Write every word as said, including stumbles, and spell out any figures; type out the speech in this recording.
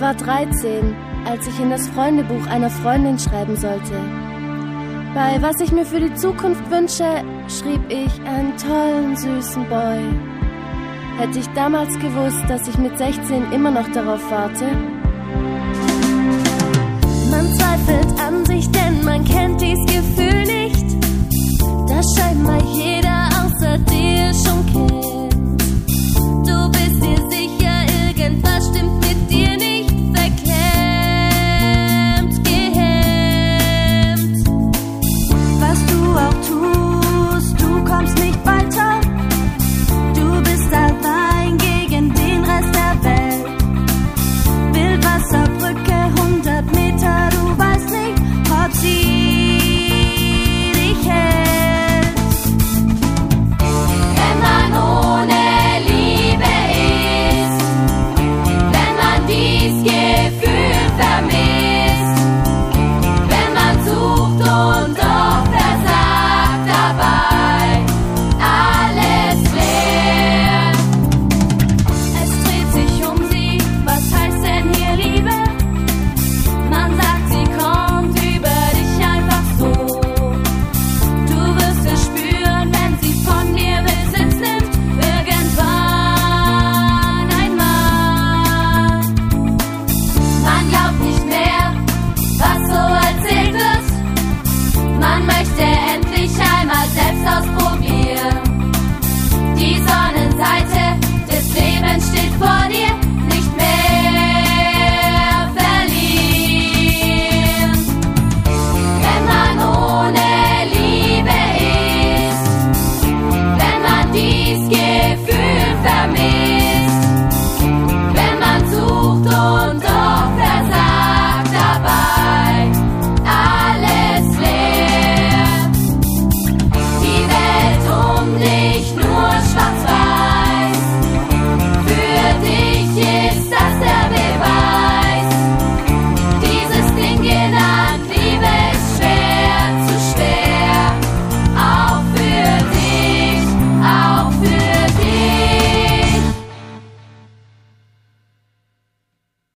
war dreizehn, als ich in das Freundebuch einer Freundin schreiben sollte. Bei was ich mir für die Zukunft wünsche, schrieb ich einen tollen, süßen Boy. Hätte ich damals gewusst, dass ich mit sechzehn immer noch darauf warte?